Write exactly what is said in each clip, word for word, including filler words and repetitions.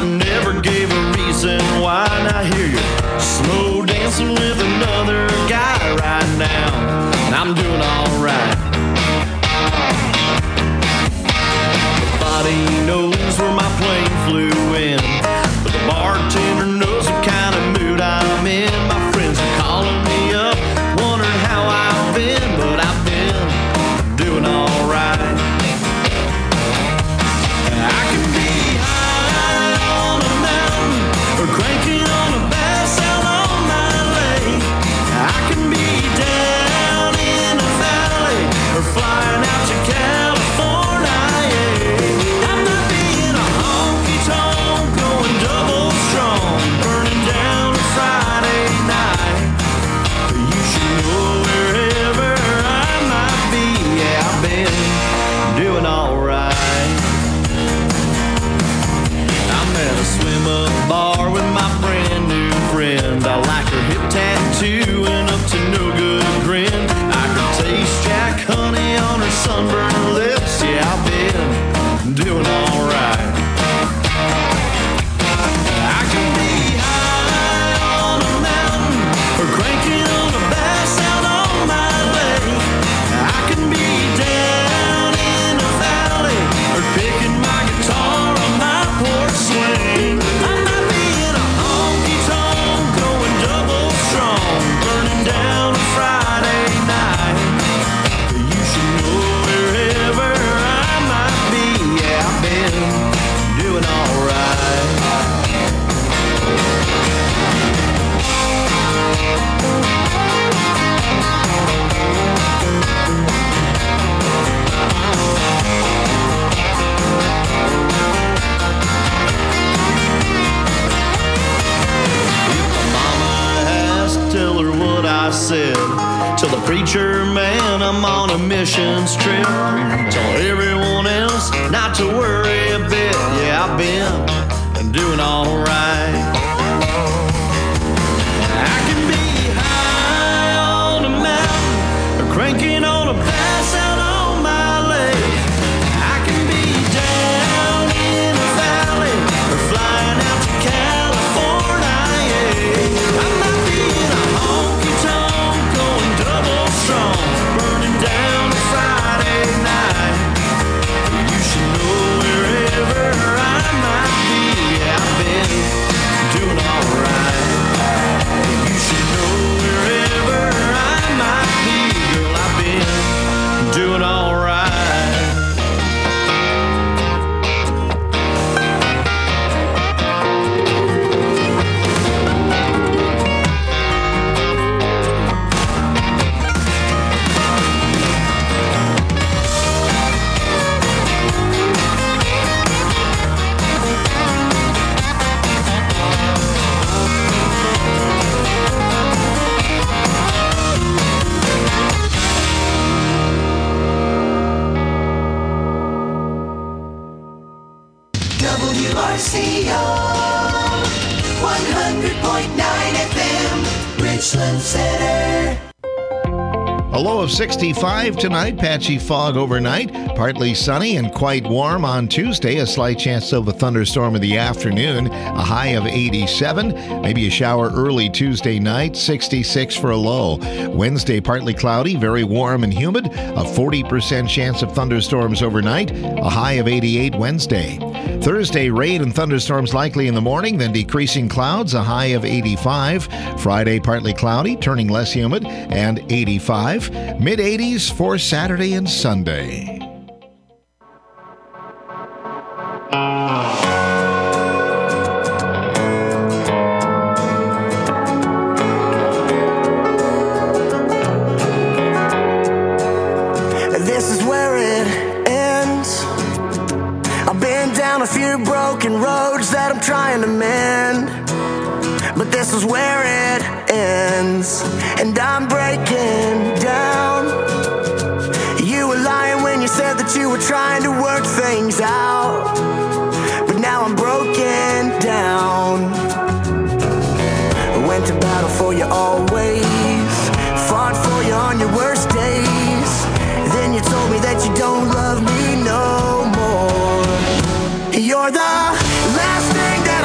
never gave a reason why. Now here you're slow dancing with another guy right now, and I'm doing alright. Nobody knows where my plane flew in, but the bartender knows what kind of mood I'm in. My friends are calling me up, wondering how I've been, but I've been doing alright. I can be high on a mountain or cranking on a bass out on my lake. I can be down in a valley or flying out to California. I might be in a honky-tonk going double strong, burning down a Friday night. You should know wherever I might be, yeah, I've been doing alright. I'm at a swim-up bar with my brand new friend. I like her hip tattoo and up to no good grin. I can taste Jack honey on her sunburned lips. Yeah, I've been doing alright. I can be high on a mountain or cranking on a bass out on my lake. I can be down in a valley or picking my guitar on my porch swing. I might be in a honky-tonk going double strong, burning down a Friday night. You should know wherever I might be, yeah, I've been doing alright. Tell her what I said. Tell the preacher man I'm on a missions trip. Tell everyone else not to worry a bit. Yeah, I've been doing alright. I can be high on a mountain or cranking on a bass out on my lake. I can be down in a valley or flying out to California. Yeah. I might be in a honky-tonk going double strong, burning down a Friday night. You should know wherever I might be, yeah, I've been doing alright. You should know wherever I might be, girl, I've been doing alright. W R C O one hundred point nine F M, Richland Center. A low of sixty-five tonight, patchy fog overnight, partly sunny and quite warm on Tuesday. A slight chance of a thunderstorm in the afternoon, a high of eighty-seven. Maybe a shower early Tuesday night, sixty-six for a low. Wednesday, partly cloudy, very warm and humid, a forty percent chance of thunderstorms overnight, a high of eighty-eight Wednesday. Thursday, rain and thunderstorms likely in the morning, then decreasing clouds, a high of eighty-five. Friday, partly cloudy, turning less humid, and eighty-five. mid eighties for Saturday and Sunday. This is where it ends. I've been down a few broken roads that I'm trying to mend, but this is where it ends, and I'm breaking down. You were lying when you said that you were trying to work things out, but now I'm broken down. I went to battle for you always, fought for you on your worst days. Then you told me that you don't love me no more. You're the last thing that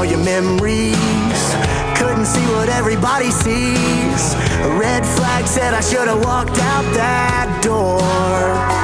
all your memories. Couldn't see what everybody sees. A red flag said I should have walked out that door.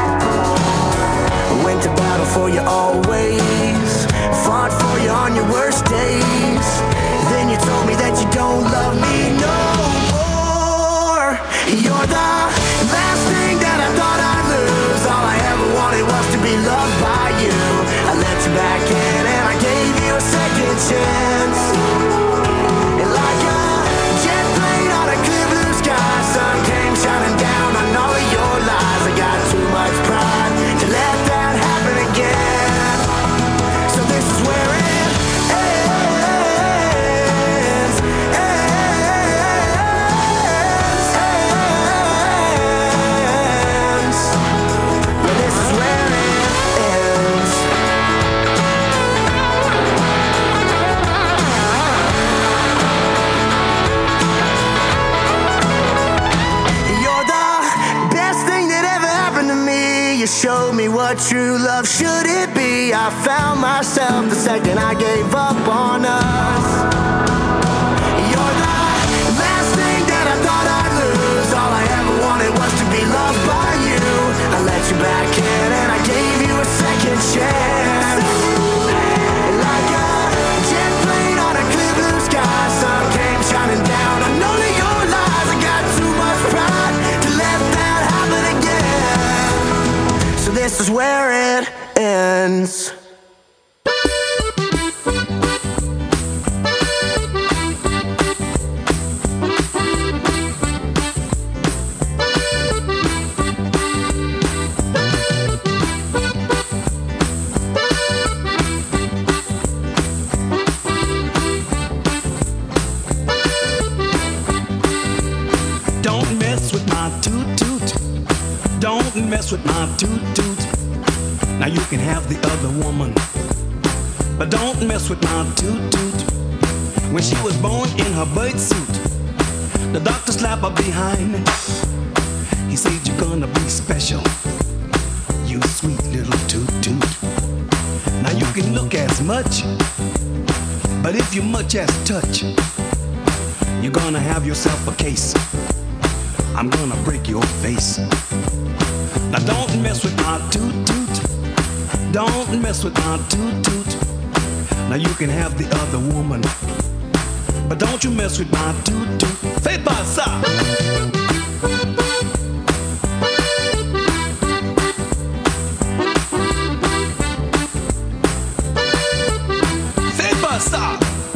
Went to battle for you always. Fought for you on your worst days. Then you told me that you don't love me no more. You're the last thing that I thought I'd lose. All I ever wanted was to be loved by you. I let you back in and I gave you a second chance. And like a jet plane on a clear blue sky, sun came shining down on all of your lies. I got too much pride to let that happen again. So this is where it ends, ends, ends. But this is where it ends. You're the best thing that ever happened to me. You showed me what true love should it be. I found myself the second I gave up on us. You're the last thing that I thought I'd lose. All I ever wanted was to be loved by you. I let you back in and I gave you a second chance. And like a jet plane on a clear blue sky, sun came shining down on all of your lies. I got too much pride to let that happen again. So this is where it ends. Don't mess with my toot toot. Don't mess with my toot toot. Now you can have the other woman, but don't mess with my toot toot. When she was born in her birth suit, the doctor slapped her behind. He said you're gonna be special, you sweet little toot toot. Now you can look as much, but if you much as touch, you're gonna have yourself a case. I'm gonna break your face. Now don't mess with my toot toot. Don't mess with my toot toot. Now you can have the other woman, but don't you mess with my toot toot. Fais pas ça. Fais pas ça.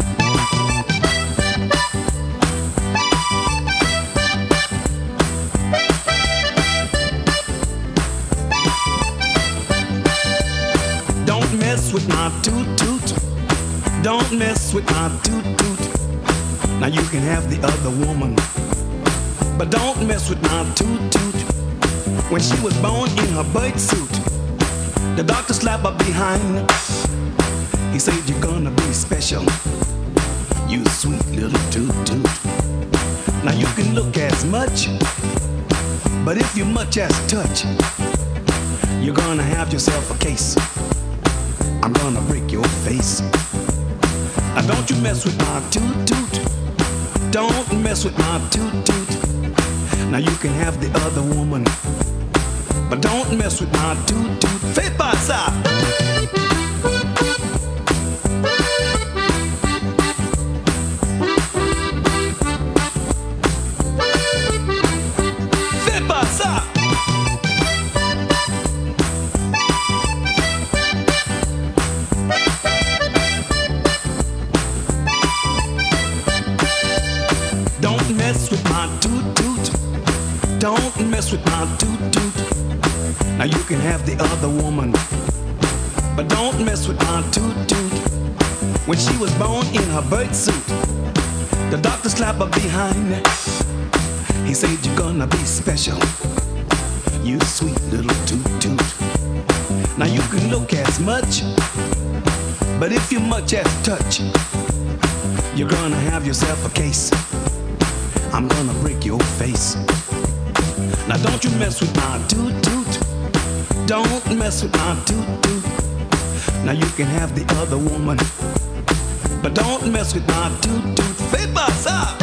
Don't mess with my toot toot. Don't mess with my toot toot. Now you can have the other woman, but don't mess with my toot toot. When she was born in her birth suit, the doctor slapped her behind. He said you're gonna be special, you sweet little toot toot. Now you can look as much, but if you much as touch, you're gonna have yourself a case. I'm gonna break your face. Now don't you mess with my toot toot. Don't mess with my toot toot. Now you can have the other woman, but don't mess with my toot toot. Fais pas ça. Fais pas ça. Don't mess with my toot toot. Don't mess with my toot toot. Now you can have the other woman, but don't mess with my toot toot. When she was born in her birth suit, the doctor slapped her behind. He said you're gonna be special, you sweet little toot toot. Now you can look as much, but if you much as touch, you're gonna have yourself a case. I'm gonna break your face. Now don't you mess with my toot toot. Don't mess with my toot toot. Now you can have the other woman, but don't mess with my toot-toot papers up.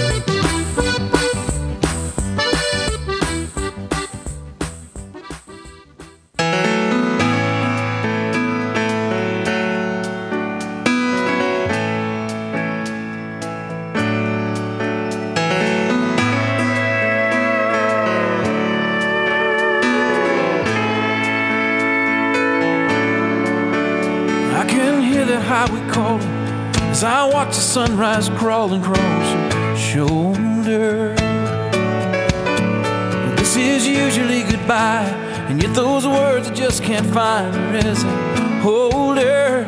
Highway calling as I watch the sunrise crawling across your shoulder. This is usually goodbye, and yet those words I just can't find her as I hold her.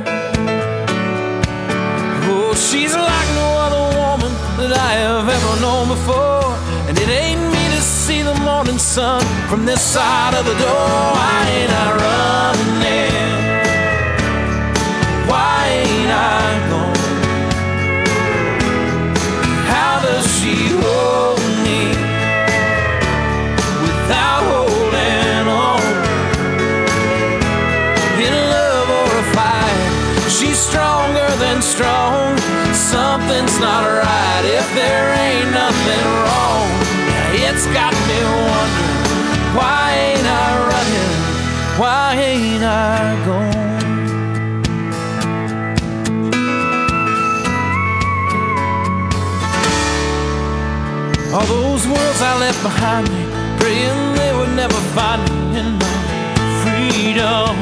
Oh, she's like no other woman that I have ever known before, and it ain't me to see the morning sun from this side of the door. Why ain't I running in? Why ain't I gone? How does she hold me without holding on? In love or a fight, she's stronger than strong. Something's not right if there ain't nothing wrong. Yeah, it's got me wondering, why ain't I running? Why ain't I gone? All those worlds I left behind me, praying they would never find me in my freedom.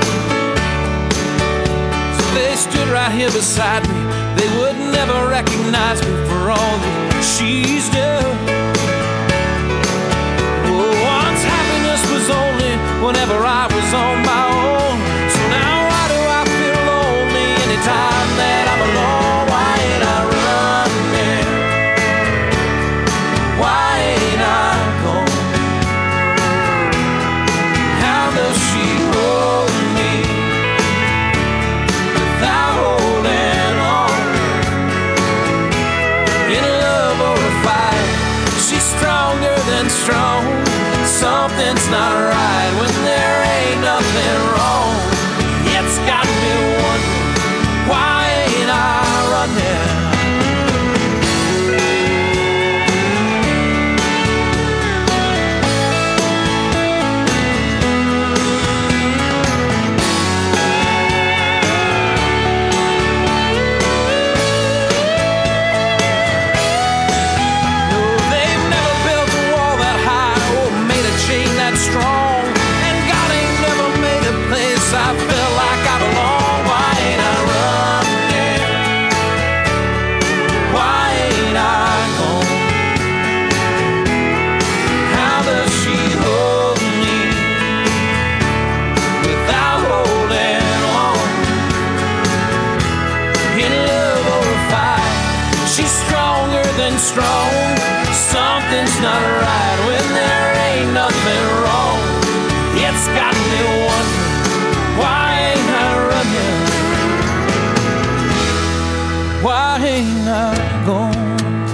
So they stood right here beside me, they would never recognize me for all that she's done. Oh, once happiness was only whenever I was on my own. So now why do I feel lonely anytime that I'm alone? Why ain't I running? Why ain't I gone? How does she hold me without holding on? In love or a fight, she's stronger than strong. Something's not right when there ain't nothing wrong. It's got me wondering, why ain't I running? Strong, and God ain't never made a place I feel like I belong. Why ain't I running? Why ain't I gone? How does she hold me without holding on? In love or a fight, she's stronger than strong. Something's not right when there ain't nothing wrong. It's got me wondering, why ain't I running? Why ain't I gone?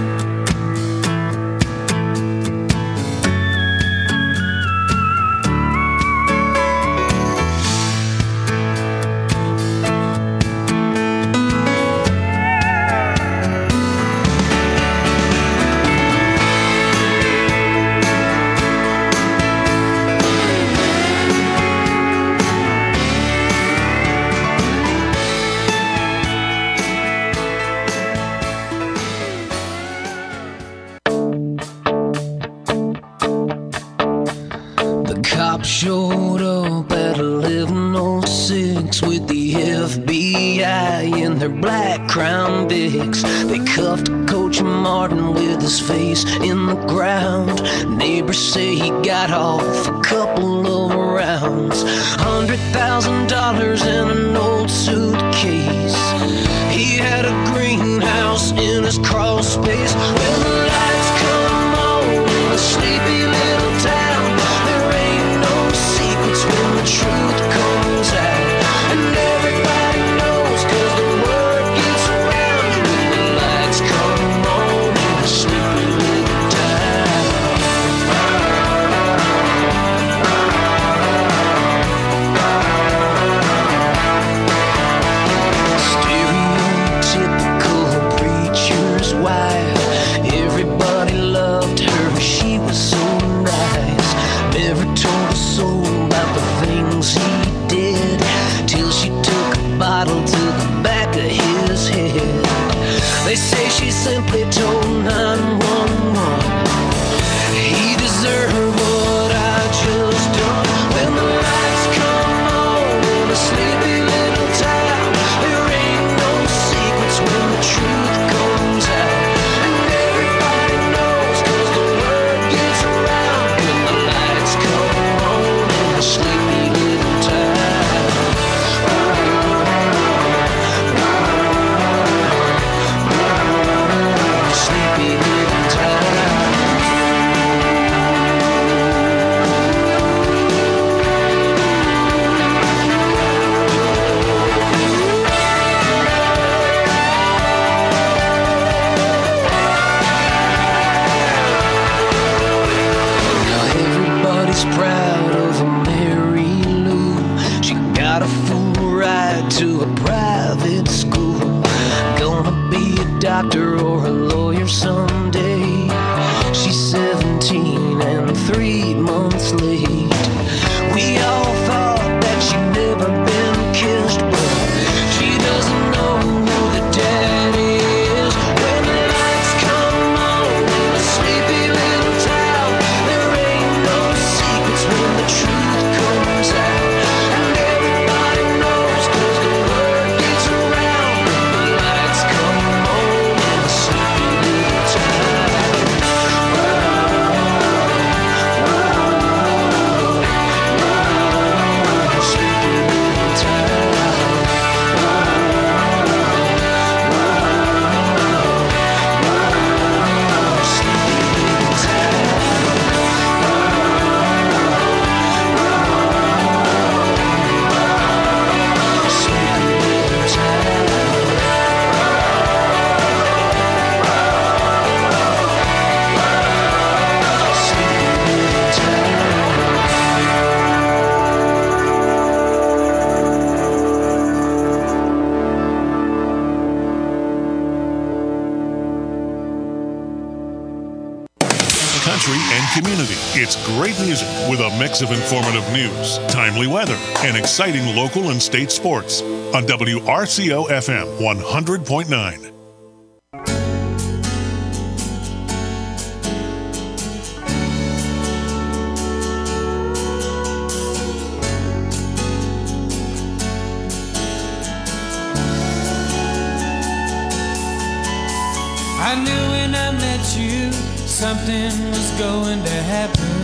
Showed up at eleven oh six with the F B I in their black Crown Vics. They cuffed Coach Martin with his face in the ground. Neighbors say he got off a couple of rounds. Hundred thousand dollars in an old suitcase. He had a greenhouse in his crawl space. When the lights come on in a sleepy little town, there ain't no secrets when the truth comes out. And everybody knows, cause the word gets around. When the lights come on in a sleepy little town. Stereo tip was proud of a Mary Lou. She got a full ride to a private school. Gonna be a doctor or a lawyer someday. She's seventeen and three months late. We all thought that she'd never been kissed, but she doesn't know who the dad is. When the lights come on in a sleepy little town, there ain't no secrets when the truth comes out. And everybody knows 'cause the word gets around when the lights come on in a sleepy little town. Sleepy little town. Sleepy little town. Sleepy little town. Sleepy little town. Country and community. It's great music with a mix of informative news, timely weather, and exciting local and state sports on W R C O F M one hundred point nine. I knew when I met you something was going to happen.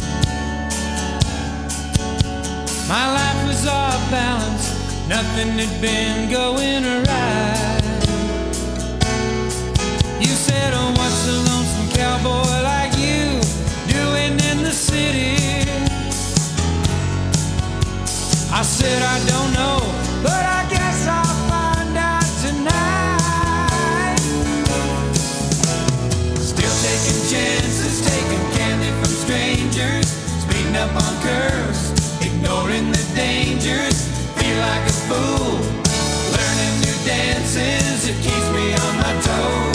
My life was off balance, nothing had been going right. You said, oh, what's a lonesome cowboy like you doing in the city? I said, I don't know, but I guess I'll find out tonight. Still taking chances, taking candy from strangers, speeding up on curves, ignoring the dangers, feel like a fool, learning new dances, it keeps me on my toes.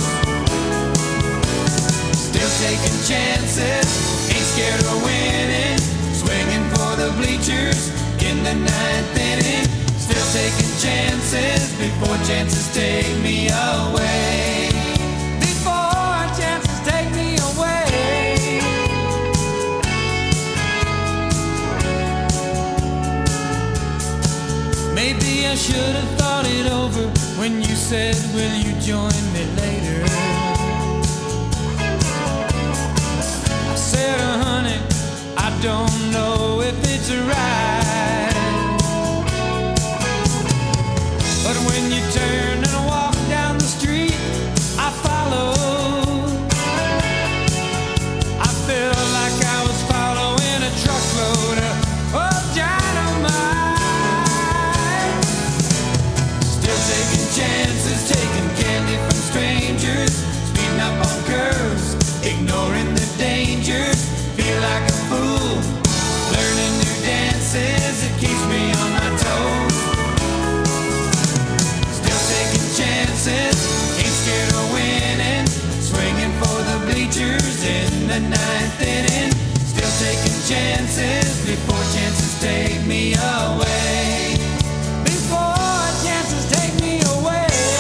Still taking chances, ain't scared of winning, swinging for the bleachers in the ninth inning. Still taking chances before chances take me away. Before chances take me away. Maybe I should have thought it over when you said, will you join me later? I said, oh, honey, I don't know if it's right. But when you turn and walk down the street, I followed. I felt like I was following a truckload of, of dynamite. Still taking chances, taking candy from strangers, speeding up on curves, ignoring the dangers, feel like a fool, learning new dances, it keeps me on my toes. Still taking chances, ain't scared of winning, swinging for the bleachers in the ninth inning. Still taking chances before chances take me away. Before chances take me away.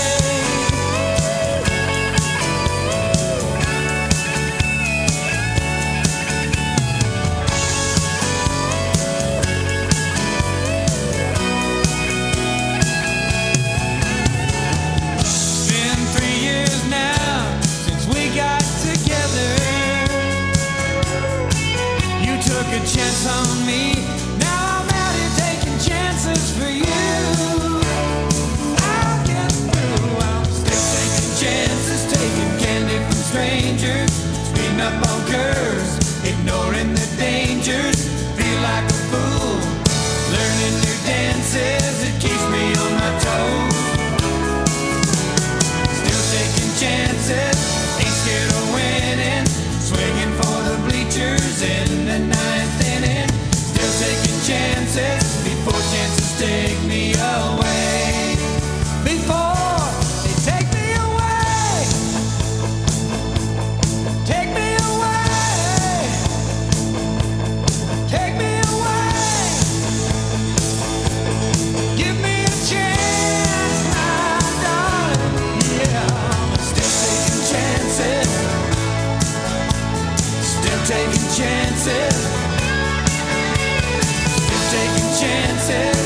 Been three years now since we got together. You took a chance on me. Now I'm out here taking chances for you. I'll get through. I'm still taking chances, taking candy from strangers, speeding up on curves, ignoring the dangers, feel like a fool, learning new dances, it keeps me on my toes. Still taking chances, ain't scared of winning, swinging for the bleachers in the ninth inning. taking chances. Still taking chances.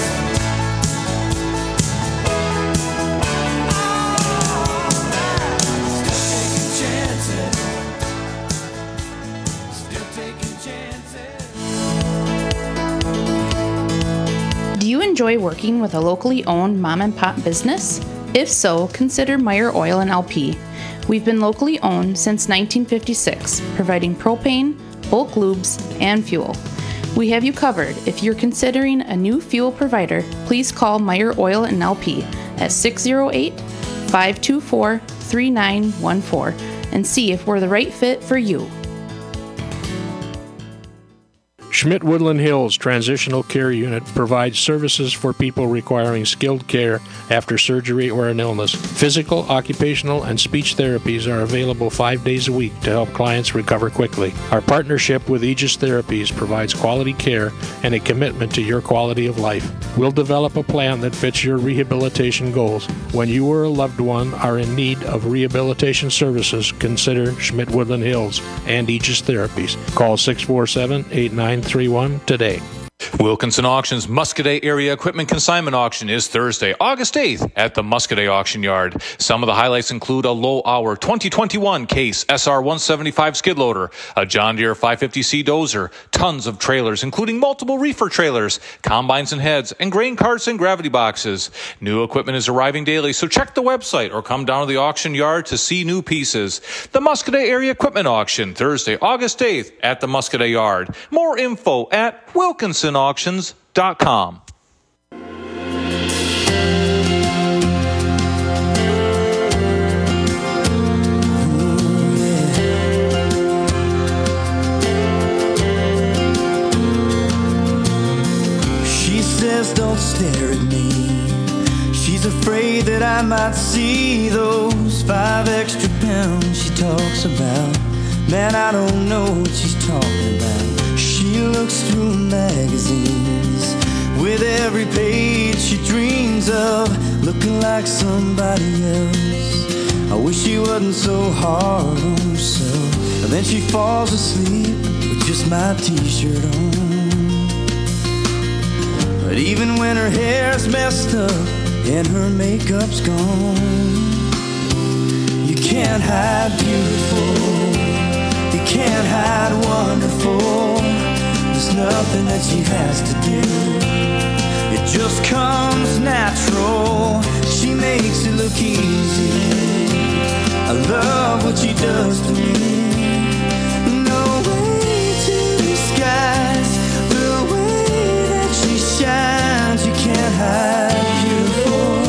Do you enjoy working with a locally owned mom and pop business? If so, consider Meyer Oil and L P. We've been locally owned since nineteen fifty-six, providing propane, bulk lubes, and fuel. We have you covered. If you're considering a new fuel provider, please call Meyer Oil and L P at six oh eight, five two four, three nine one four and see if we're the right fit for you. Schmidt Woodland Hills Transitional Care Unit provides services for people requiring skilled care after surgery or an illness. Physical, occupational, and speech therapies are available five days a week to help clients recover quickly. Our partnership with Aegis Therapies provides quality care and a commitment to your quality of life. We'll develop a plan that fits your rehabilitation goals. When you or a loved one are in need of rehabilitation services, consider Schmidt Woodland Hills and Aegis Therapies. Call six four seven, eight nine three one today. Wilkinson Auction's Muscoda Area Equipment Consignment Auction is Thursday, August eighth at the Muscoda Auction Yard. Some of the highlights include a low-hour twenty twenty-one Case S R one seventy-five skid loader, a John Deere five fifty C dozer, tons of trailers, including multiple reefer trailers, combines and heads, and grain carts and gravity boxes. New equipment is arriving daily, so check the website or come down to the auction yard to see new pieces. The Muscoda Area Equipment Auction, Thursday, August eighth at the Muscoda Yard. More info at wilkinson auctions dot com. She says don't stare at me. She's afraid that I might see those five extra pounds she talks about. Man, I don't know what she's talking about. She looks through magazines with every page she dreams of, looking like somebody else. I wish she wasn't so hard on herself. And then she falls asleep with just my t-shirt on. But even when her hair's messed up and her makeup's gone, you can't hide beautiful, you can't hide wonderful. There's nothing that she has to do. It just comes natural. She makes it look easy. I love what she does to me. No way to disguise the way that she shines. You can't hide beautiful.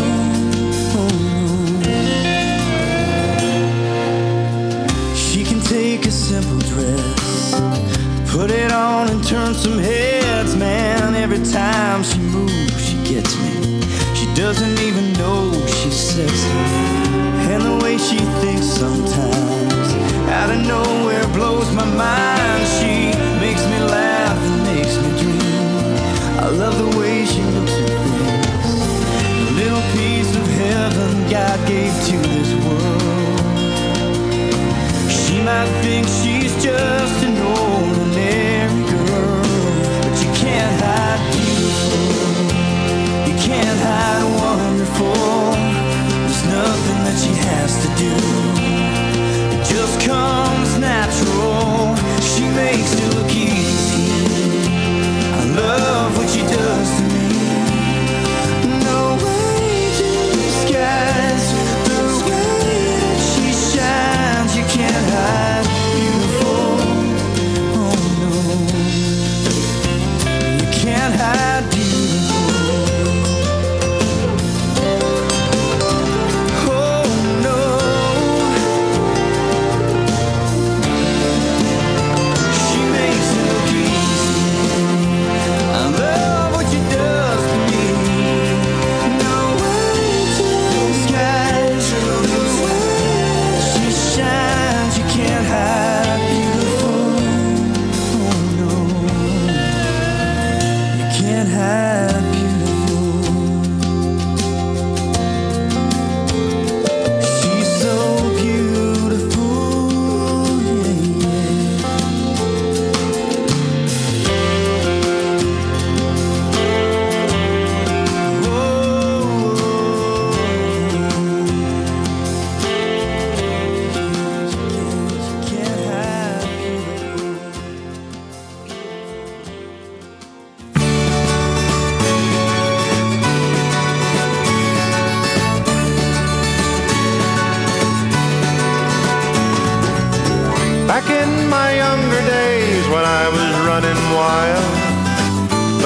Oh. She can take a simple dress, put it on and turn some heads, man. Every time she moves, she gets me. She doesn't even know she's sexy. And the way she thinks sometimes, out of nowhere, blows my mind. She makes me laugh and makes me dream. I love the way she looks at things. A little piece of heaven God gave to this world. She might think she's just an ordinary girl, but you can't hide beautiful, you can't hide wonderful. There's nothing that she has to do. It just comes now.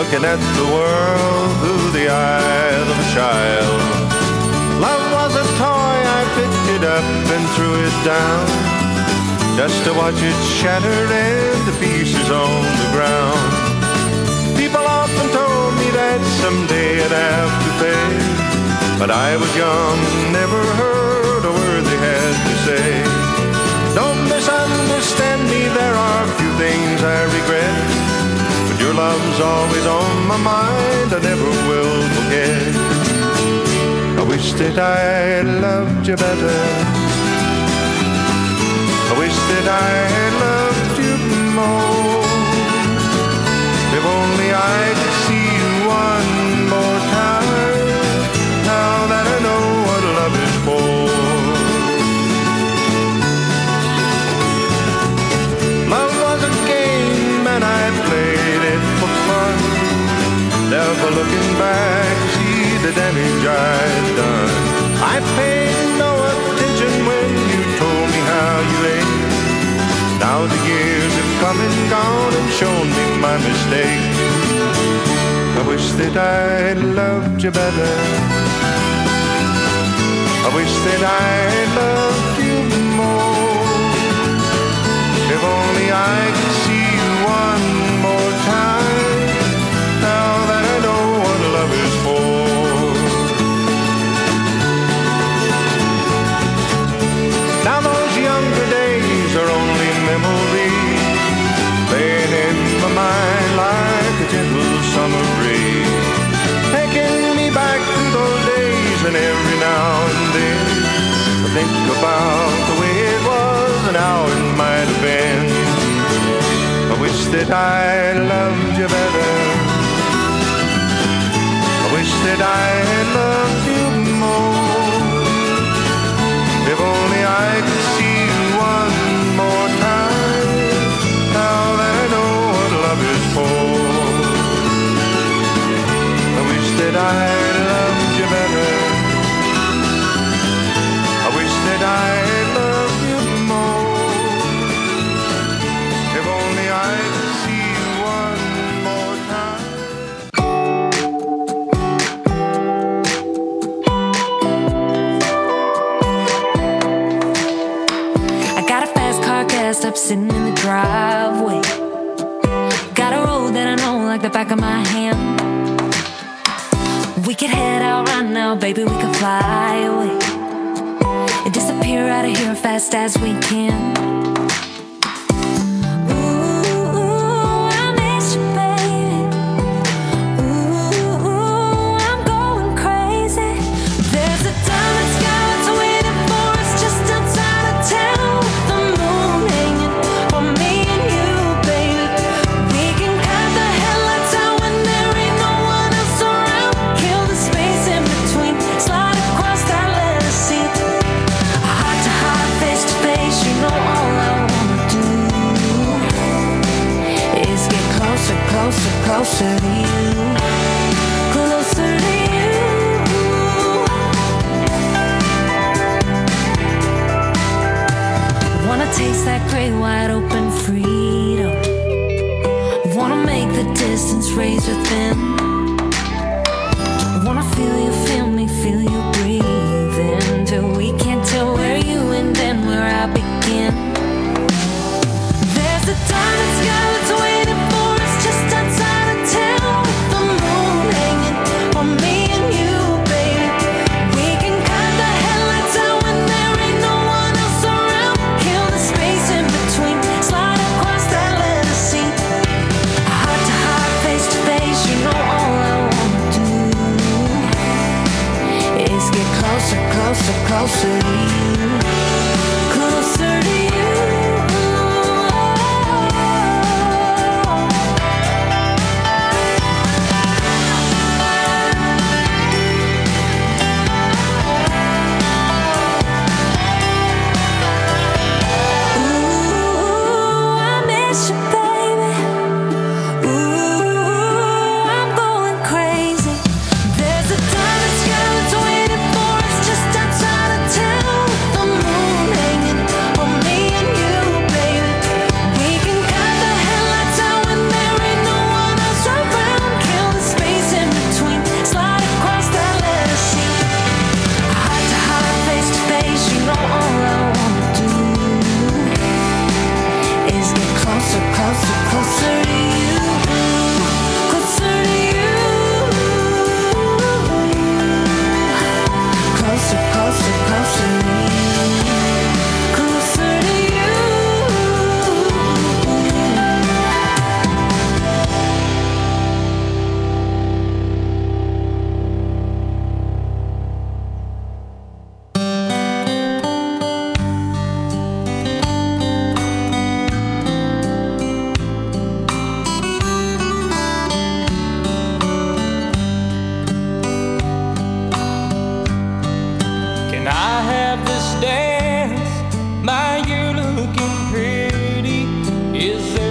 looking at the world through the eyes of a child. Love was a toy, I picked it up and threw it down, just to watch it shattered into pieces on the ground. People often told me that someday I'd have to pay, but I was young and never heard a word they had to say. Don't misunderstand me, there are few things I regret, but your love's always on my mind, I never will forget. I wish that I loved you better, I wish that I loved you more. If only I could see you one more time, now that I know what love is for. Love was a game and I played it for fun, never looking back to see the damage I'd done. I paid no attention when you told me how you ate. Now the years have come and gone and shown me my mistake. I wish that I loved you better, I wish that I loved you more. If only I could see you one more time, now that I know what love is for. Now those younger days are only memories, playing in my mind like a gentle summer breeze, taking me back to those days, and every now and then I think about the way it was and how it might have been. I wish that I loved you better, I wish that I loved you more. If only I could see you one more time, now that I know what love is for. I wish that I loved you better, I wish that I loved you more. If only I could see you one more time. I got a fast car gassed up sitting in the driveway, got a road that I know like the back of my hand. We could head out right now, baby, we could fly away and disappear out of here fast as we can. Ooh, I miss you, baby. Ooh, I'm going crazy. There's a diamond sky that's waiting for us just outside of town, with the moon hanging for me and you, baby. We can cut the headlights out when there ain't no one else around, kill the space in between, slide across that letter seat. Heart to heart, face to face, you know all I wanna do is get closer, closer, closer to you, closer to you. Wanna taste that great wide open freedom, wanna make the distance razor thin, wanna feel you, feel me, feel you breathing, till we can't tell where you end and where I begin. There's a diamond sky that's waiting for us just outside of town, with the moon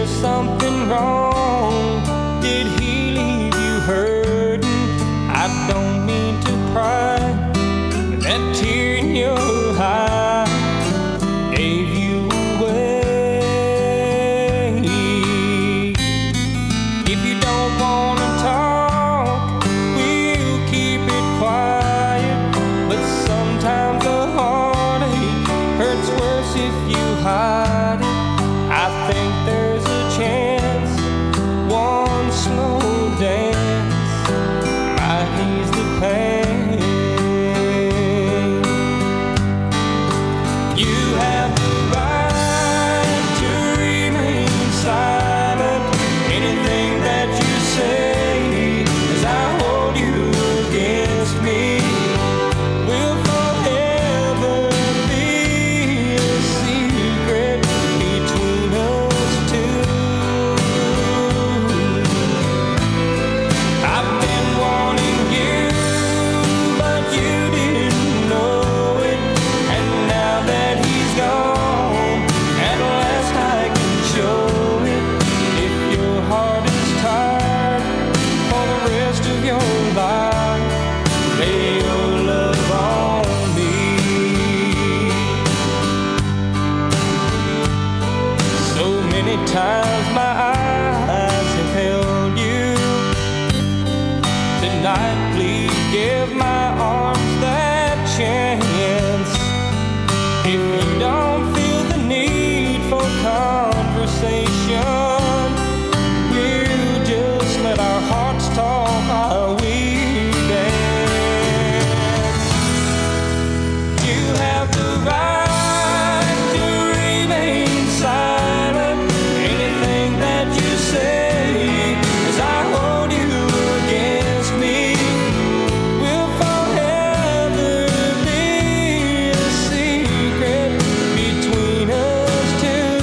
there something wrong? Did he leave you hurting? I don't mean to pry, but that tear in your eye gave you away. If you don't want to talk, we'll keep it quiet. But sometimes the heartache hurts worse if you hide it. I think there's a chance one slow dance might ease the pain. You have the right to remain silent. Anything that you say as I hold you against me will forever be a secret between us two. I've been wanting you, but you didn't know it. And now that he's gone, at last I can show it. If your heart is tired for the rest of your life, lay your love on me. So many times my eyes have held you. Tonight, please give my arms that chance. If you don't feel the need for conversation, we'll just let our hearts talk while we dance. You have the right to remain silent. Anything that you say as I hold you against me will forever be a secret between us two.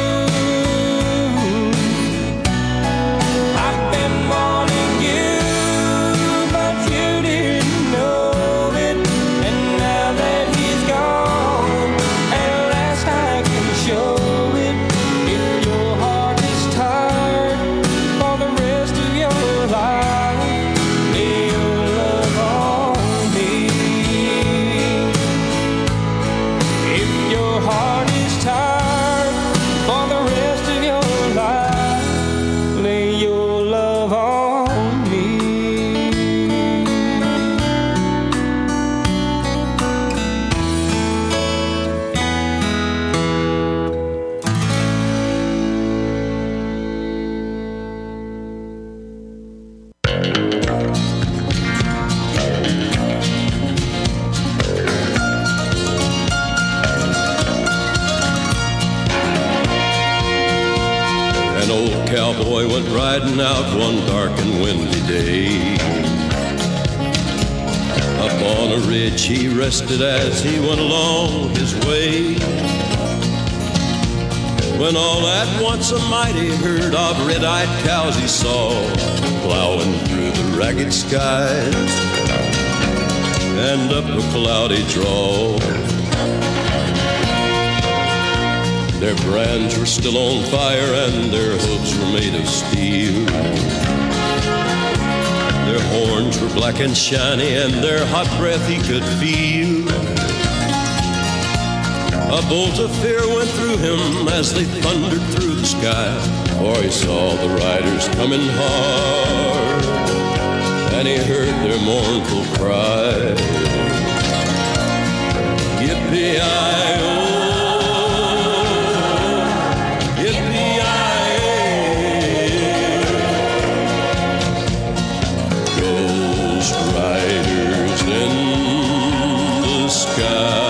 I've been wanting you, but you didn't know it. And now that he's gone, at last I can show it. If your heart is tired for the rest of your life, lay your love on me. If your heart is tired for the rest of your life, lay your love on me. An old cowboy went riding out one dark and windy day. Up on a ridge he rested as he went along his way. When all at once a mighty herd of red-eyed cows he saw plowing through the ragged skies and up a cloudy draw. Their brands were still on fire and their hooves were made of steel. Their horns were black and shiny and their hot breath he could feel. A bolt of fear went through him as they thundered through the sky, for he saw the riders coming hard and he heard their mournful cry. Yippee-i-oh, Ghost riders in the sky.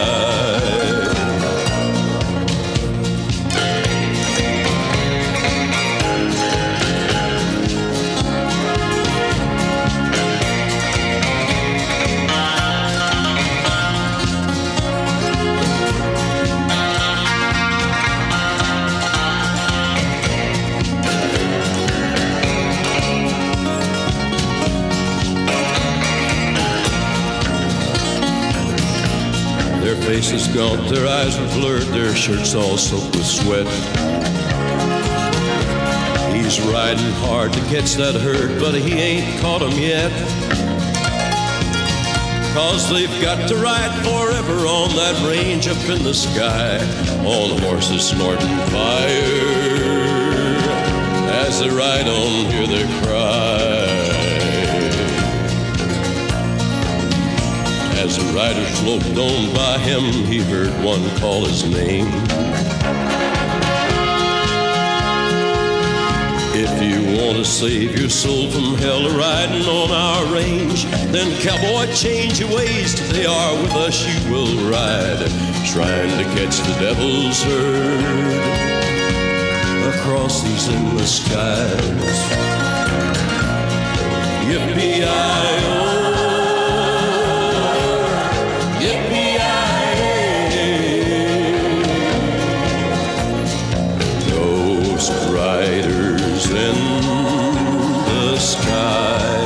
Their faces gaunt, their eyes were blurred, their shirts all soaked with sweat. He's riding hard to catch that herd, but he ain't caught 'em yet. 'Cause they've got to ride forever on that range up in the sky, on horses snorting fire. As they ride on, hear their cry. As the riders loped on by him, he heard one call his name. If you want to save your soul from hell riding on our range, then cowboy, change your ways. Today are with us you will ride, trying to catch the devil's herd across these endless skies. Yippee-i-oh, ghost riders in the sky,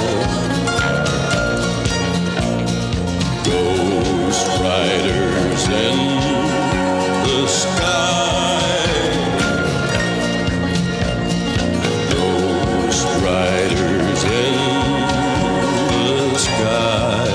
ghost riders in the sky, ghost riders in the sky.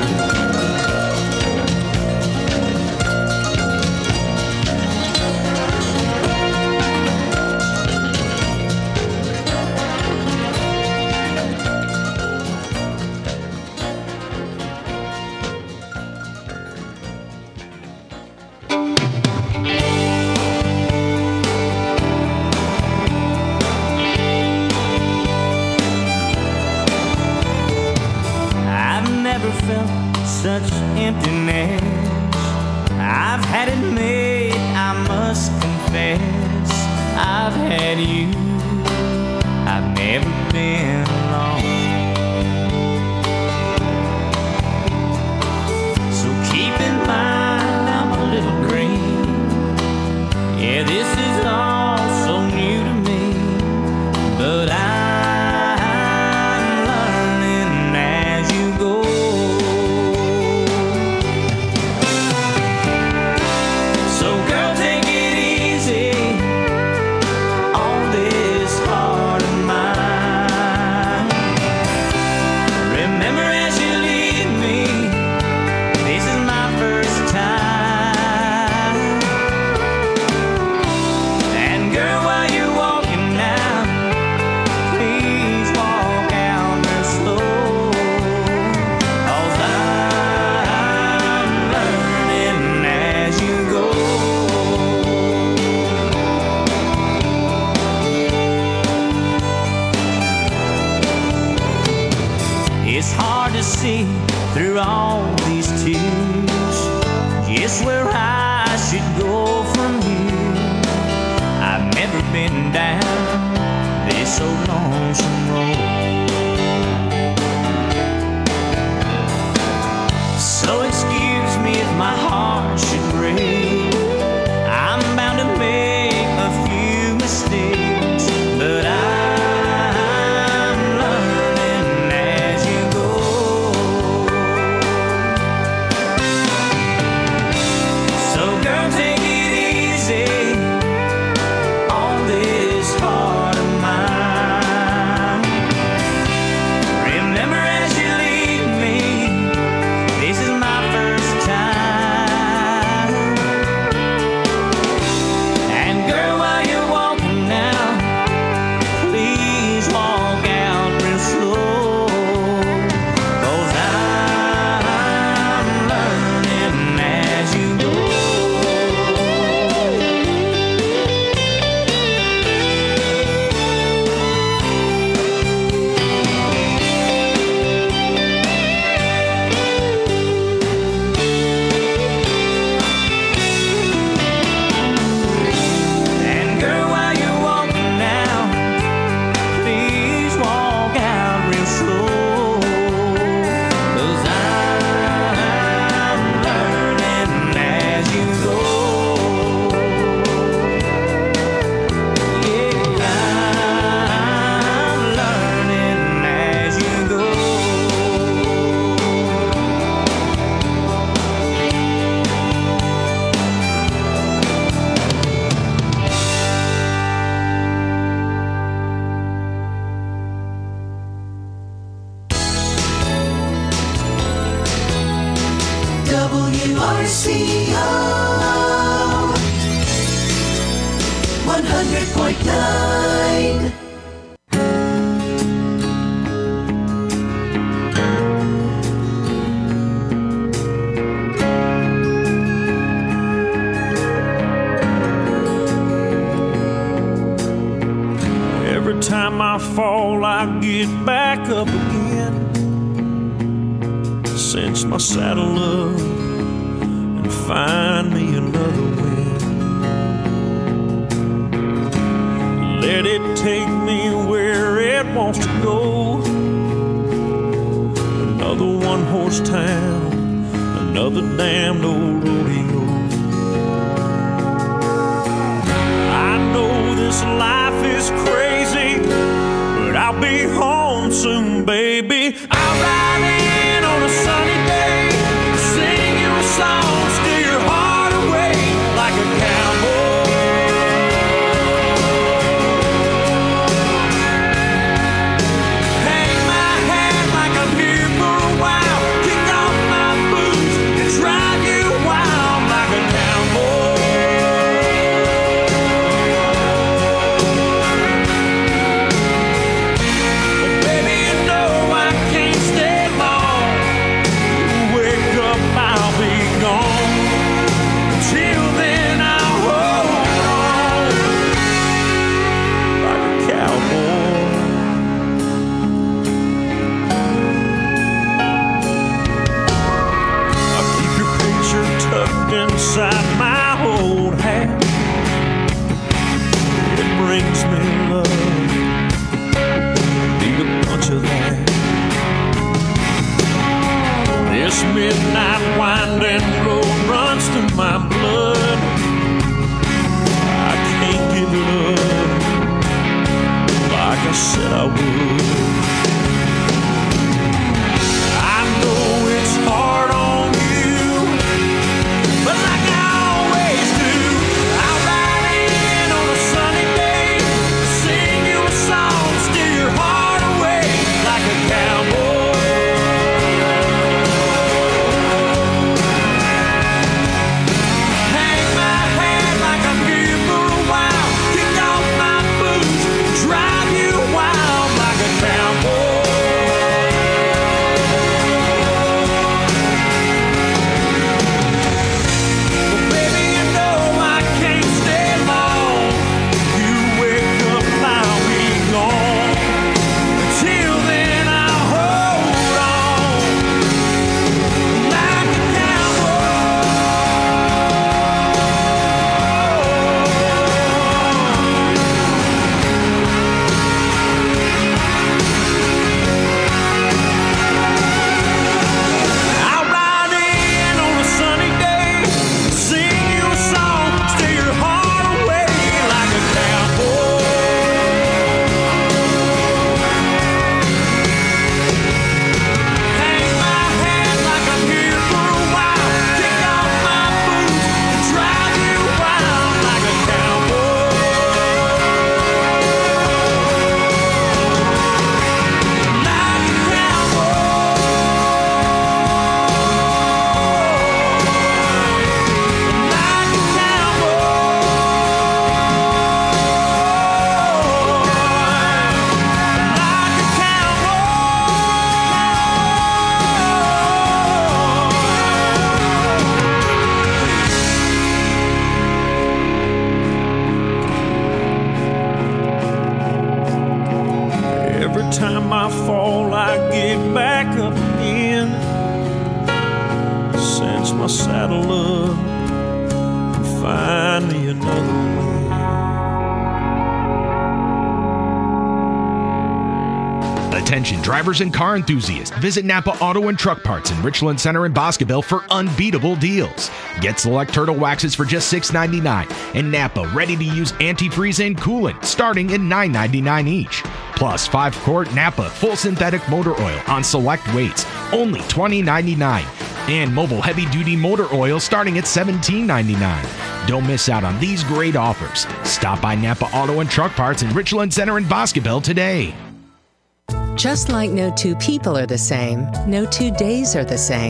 I've never felt such emptiness. I've had it made, I must confess. I've had you, I've never been alone. So keep in mind I'm a little green. Yeah, this is all so new to me, but I it's hard to see through all these tears just where I should go from here. I've never been down this old lonesome road. So excuse me if my heart should break. I'm bound to make a few mistakes, but I this R C O one hundred point nine. Every time I fall, I get back up again. Cinch my saddle up and find me another wind. Let it take me where it wants to go. Another one-horse town, another damned old rodeo. I know this life is crazy, but I'll be home soon, baby. I'll ride in on a sunny day, sing you a song, steal your heart away like a cowboy. Hang my hat like I'm here for a while, kick off my boots and drive you wild like a cowboy. Inside my old hat, it brings me love. Need a bunch of that. This midnight winding road runs through my blood. I can't give it up like I said I would. I know it's hard on you, but like I always do, I'll ride in on a sunny day, sing you a song, steal your heart away like a cowboy. Hang my hat like I'm here for a while, kick off my boots, drive you wild like a cowboy. Time I fall, I get back up again. Cinch my saddle up and find me another way. Attention drivers and car enthusiasts. Visit Napa Auto and Truck Parts in Richland Center and Boscoville for unbeatable deals. Get select turtle waxes for just six ninety-nine and Napa ready-to-use antifreeze and coolant starting at nine ninety-nine each. Plus five quart Napa full synthetic motor oil on select weights, only twenty ninety-nine. And mobile heavy-duty motor oil starting at seventeen ninety-nine. Don't miss out on these great offers. Stop by Napa Auto and Truck Parts in Richland Center and Boscoville today. Just like no two people are the same, no two days are the same.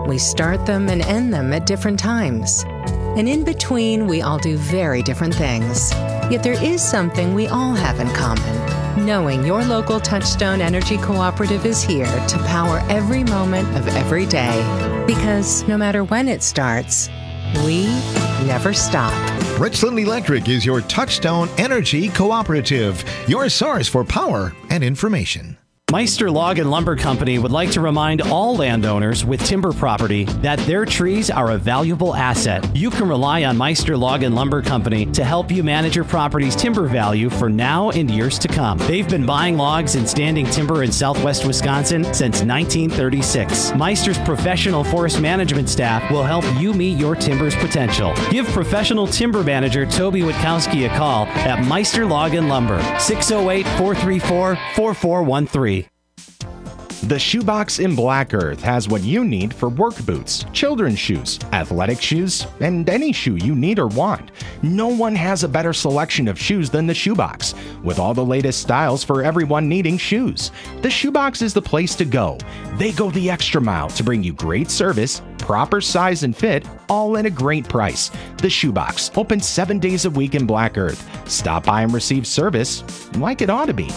We start them and end them at different times. And in between, we all do very different things. Yet there is something we all have in common. Knowing your local Touchstone Energy Cooperative is here to power every moment of every day. Because no matter when it starts, we never stop. Richland Electric is your Touchstone Energy Cooperative, your source for power and information. Meister Log and Lumber Company would like to remind all landowners with timber property that their trees are a valuable asset. You can rely on Meister Log and Lumber Company to help you manage your property's timber value for now and years to come. They've been buying logs and standing timber in southwest Wisconsin since nineteen thirty-six. Meister's professional forest management staff will help you meet your timber's potential. Give professional timber manager Toby Witkowski a call at Meister Log and Lumber, six oh eight, four three four, four four one three. The Shoebox in Black Earth has what you need for work boots, children's shoes, athletic shoes, and any shoe you need or want. No one has a better selection of shoes than the Shoebox, with all the latest styles for everyone needing shoes. The Shoebox is the place to go. They go the extra mile to bring you great service, proper size and fit, all at a great price. The Shoebox, open seven days a week in Black Earth. Stop by and receive service like it ought to be.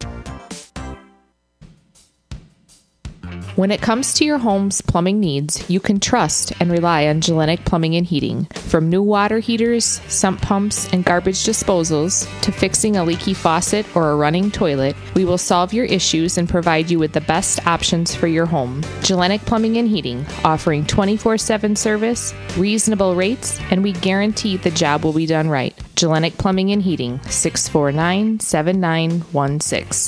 When it comes to your home's plumbing needs, you can trust and rely on Gellenic Plumbing and Heating. From new water heaters, sump pumps, and garbage disposals, to fixing a leaky faucet or a running toilet, we will solve your issues and provide you with the best options for your home. Gellenic Plumbing and Heating, offering twenty-four seven service, reasonable rates, and we guarantee the job will be done right. Gellenic Plumbing and Heating, six four nine, seven nine one six.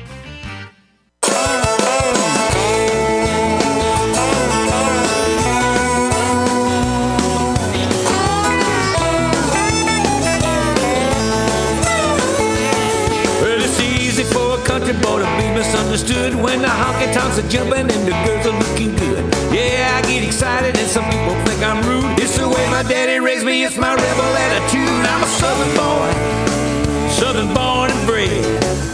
Country boy to be misunderstood when the honky tonks are jumping and the girls are looking good. Yeah, I get excited and some people think I'm rude. It's the way my daddy raised me, it's my rebel attitude. I'm a southern boy, southern born and bred.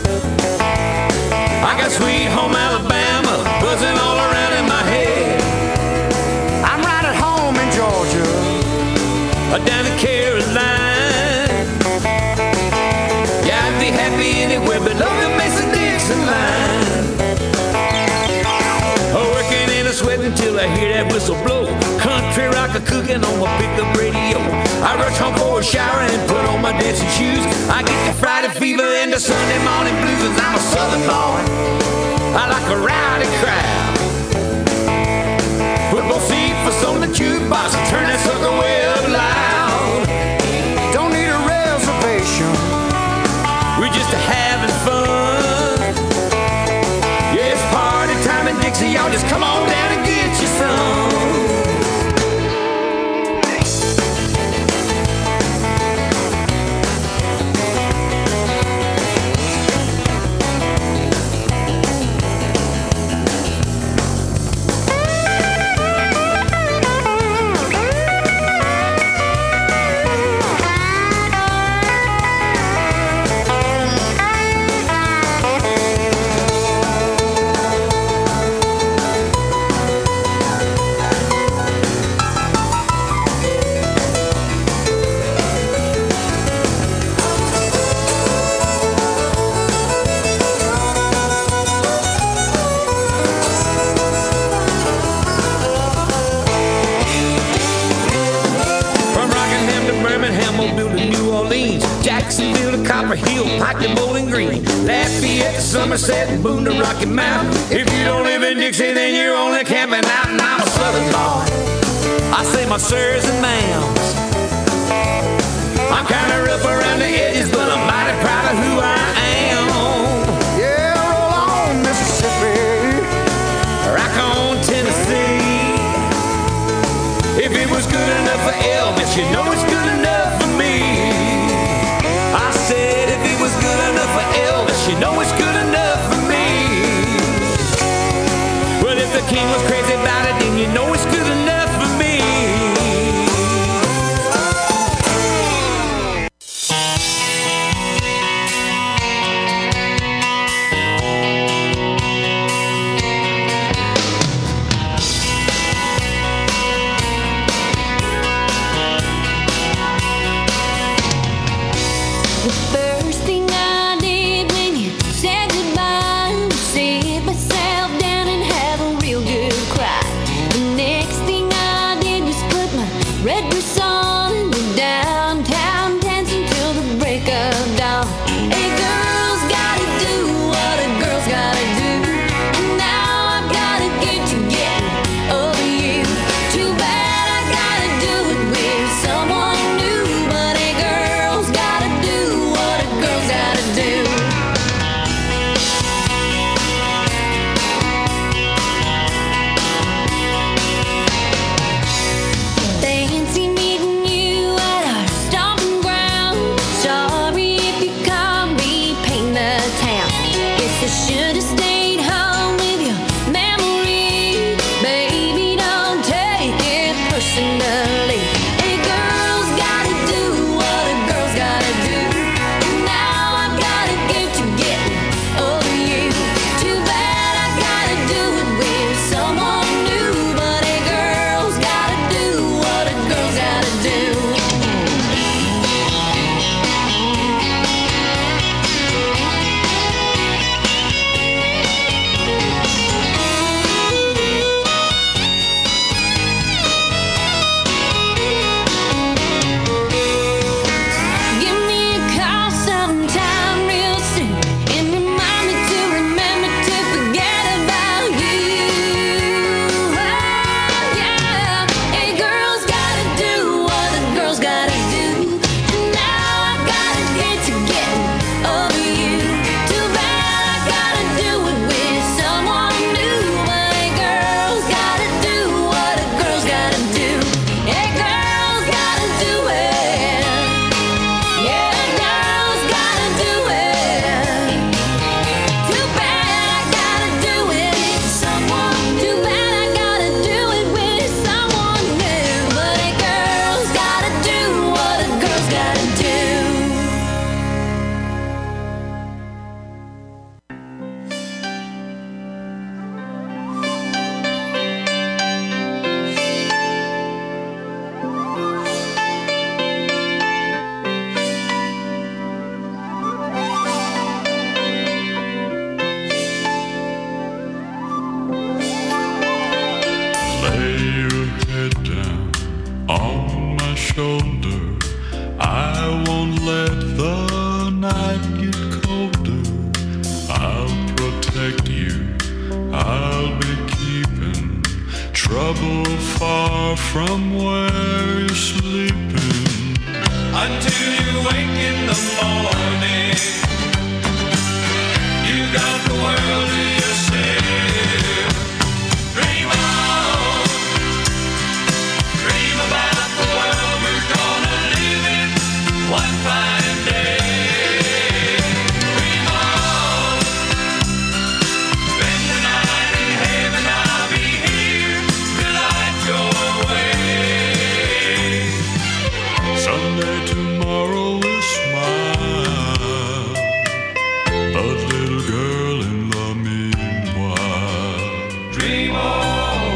I got sweet home Alabama buzzing all around in my head. I'm right at home in Georgia, down in Carolina. Yeah, I'd be happy anywhere below the Mason-Dixon line. Oh, working in a sweat until I hear that whistle blow. Country rock a cooking on my pickup radio. I rush home for a shower and put on my dancing shoes. I get the Friday fever and the Sunday morning blues. 'Cause I'm a southern boy, I like a rowdy crowd. Put both feet for on the jukebox and turn that sucker way up loud. Don't need a reservation, we're just having fun. Yeah, it's party time in Dixie. Y'all just come on down and get you some. Somerset and Boone to Rocky Mountain. If you don't live in Dixie, then you're only camping out. And I'm a southern boy, I say my sirs and ma'ams. I'm kinda rough around the edges, but I'm mighty proud of who I am. Yeah, roll on Mississippi, rock on Tennessee. If it was good enough for Elvis, you know it's good enough for me. I said if it was good enough for Elvis, you know it's good enough for me. Well, if the king was crazy about it, then you know it's good enough for me. I'll be keeping trouble far from where you're sleeping until you wake in the morning. You got the world to yourself. Dream on, dream about the world we're gonna live in one fine day. Dream on, spend the night in heaven. I'll be here to light your way. someday. Tomorrow will smile, but little girl in the meanwhile, dream on.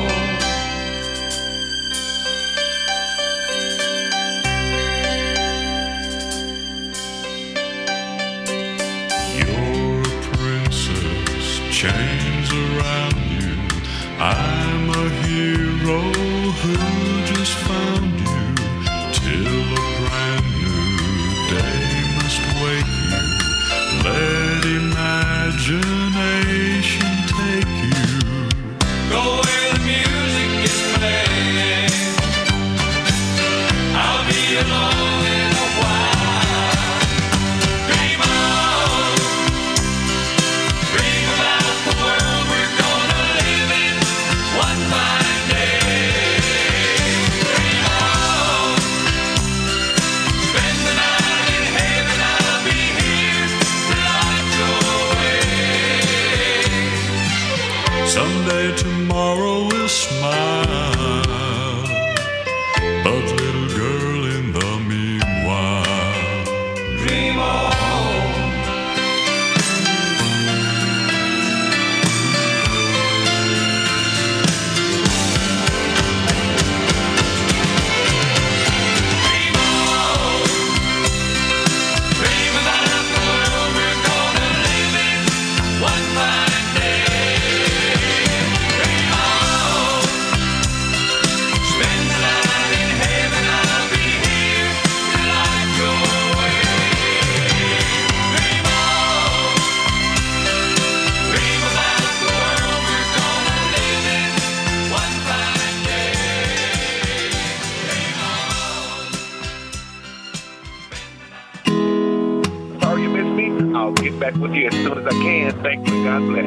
You're a princess, chains around you. I'm a hero who just found you. Till a brand new day must wake you. Let imagination take you. Go where the music is playing. I'll be alone in a while. Dream on, dream about the world we're gonna live in one fine day. Dream on, spend the night in heaven. I'll be here to light your way. Someday tomorrow will smile, but little girl in the meanwhile, dream on. Dream about the world we're gonna live in one fine day. Dream on, spend the night in heaven. I'll be here to light your way. Dream on, dream about the world we're gonna live in one fine day. Sorry you missed me. I'll get back with you as soon as I can. Thank you and God bless.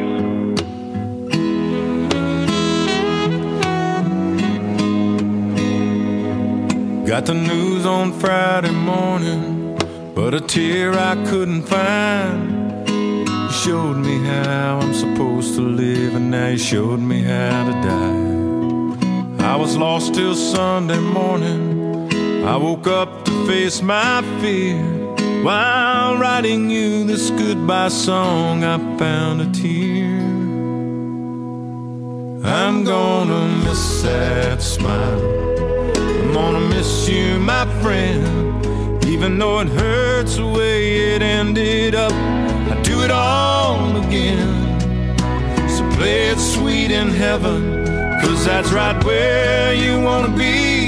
Got the news on Friday morning, but a tear I couldn't find. You showed me how I'm supposed to live, and now you showed me how to die. I was lost till Sunday morning. I woke up to face my fear. While writing you this goodbye song, I found a tear. I'm gonna miss that smile. I'm gonna miss you, my friend. Even though it hurts the way it ended up, I'd do it all again. So play it sweet in heaven, 'cause that's right where you wanna be.